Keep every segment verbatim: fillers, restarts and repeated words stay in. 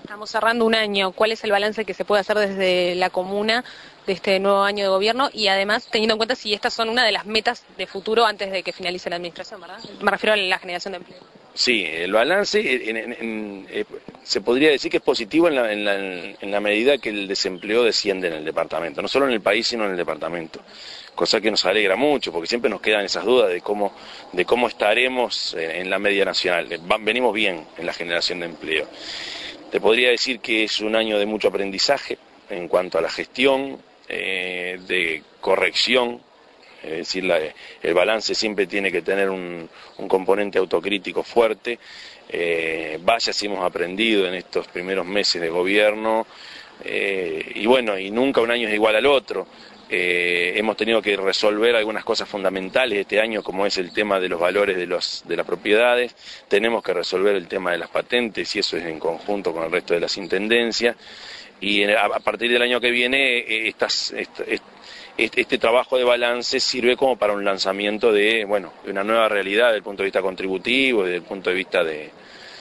Estamos cerrando un año. ¿Cuál es el balance que se puede hacer desde la comuna de este nuevo año de gobierno? Y además, teniendo en cuenta si estas son una de las metas de futuro antes de que finalice la administración, ¿verdad? Me refiero a la generación de empleo. Sí, el balance en, en, en, eh, se podría decir que es positivo en la, en, la, en la medida que el desempleo desciende en el departamento, no solo en el país sino en el departamento, cosa que nos alegra mucho porque siempre nos quedan esas dudas de cómo, de cómo estaremos en la media nacional. Venimos bien en la generación de empleo. Te podría decir que es un año de mucho aprendizaje en cuanto a la gestión, eh, de corrección. Es decir, la, el balance siempre tiene que tener un, un componente autocrítico fuerte. Eh, vaya si hemos aprendido en estos primeros meses de gobierno, eh, y bueno, y nunca un año es igual al otro. Eh, hemos tenido que resolver algunas cosas fundamentales este año, como es el tema de los valores de, los, de las propiedades. Tenemos que resolver el tema de las patentes, y eso es en conjunto con el resto de las intendencias. Y a, a partir del año que viene, eh, estas, estas, Este, este trabajo de balance sirve como para un lanzamiento de, bueno, de una nueva realidad desde el punto de vista contributivo, desde el punto de vista de,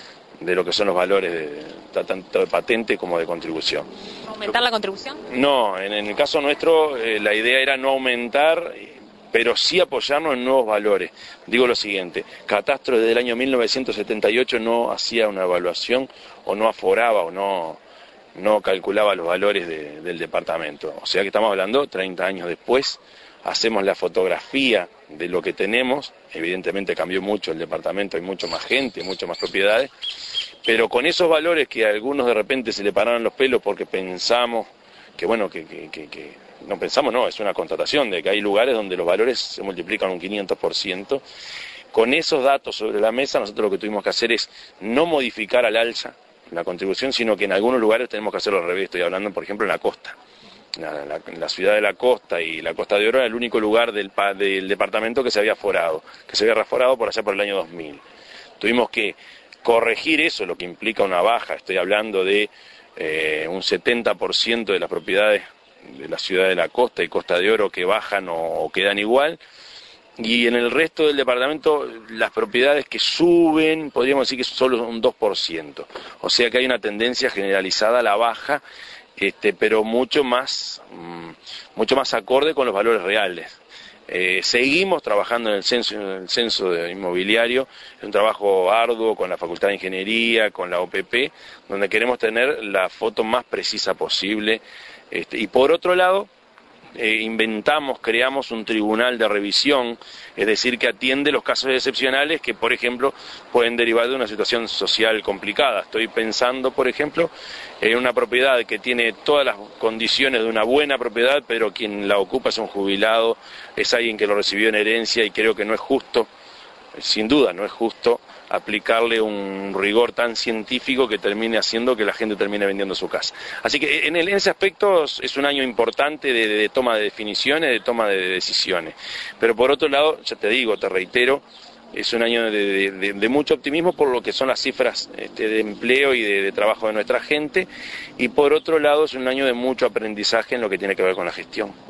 de lo que son los valores de, de, tanto de patente como de contribución. ¿Aumentar la contribución? No, en, en el caso nuestro eh, la idea era no aumentar, pero sí apoyarnos en nuevos valores. Digo lo siguiente, Catastro desde el año mil novecientos setenta y ocho no hacía una evaluación o no aforaba o no... no calculaba los valores de, del departamento. O sea que estamos hablando, treinta años después, hacemos la fotografía de lo que tenemos, evidentemente cambió mucho el departamento, hay mucho más gente, mucho más propiedades, pero con esos valores que a algunos de repente se le pararon los pelos porque pensamos, que bueno, que, que, que, que no pensamos, no, es una constatación de que hay lugares donde los valores se multiplican un quinientos por ciento. Con esos datos sobre la mesa, nosotros lo que tuvimos que hacer es no modificar al alza la contribución, sino que en algunos lugares tenemos que hacerlo al revés. Estoy hablando, por ejemplo, en la costa. La, la, la ciudad de la costa y la Costa de Oro era el único lugar del, del departamento que se había aforado, que se había raforado por allá por el año dos mil. Tuvimos que corregir eso, lo que implica una baja. Estoy hablando de eh, un setenta por ciento de las propiedades de la ciudad de la costa y Costa de Oro que bajan o, o quedan igual. Y en el resto del departamento, las propiedades que suben, podríamos decir que es solo un dos por ciento. O sea que hay una tendencia generalizada a la baja, este, pero mucho más, mucho más acorde con los valores reales. Eh, seguimos trabajando en el censo, en el censo de inmobiliario, es un trabajo arduo con la Facultad de Ingeniería, con la O P P, donde queremos tener la foto más precisa posible. Este, y por otro lado, Eh, inventamos, creamos un tribunal de revisión, es decir, que atiende los casos excepcionales que, por ejemplo, pueden derivar de una situación social complicada. Estoy pensando, por ejemplo, en una propiedad que tiene todas las condiciones de una buena propiedad, pero quien la ocupa es un jubilado, es alguien que lo recibió en herencia, y creo que no es justo, sin duda no es justo, aplicarle un rigor tan científico que termine haciendo que la gente termine vendiendo su casa. Así que en, el, en ese aspecto es un año importante de, de, de toma de definiciones, de toma de decisiones. Pero por otro lado, ya te digo, te reitero, es un año de, de, de mucho optimismo por lo que son las cifras este, de empleo y de, de trabajo de nuestra gente, y por otro lado es un año de mucho aprendizaje en lo que tiene que ver con la gestión.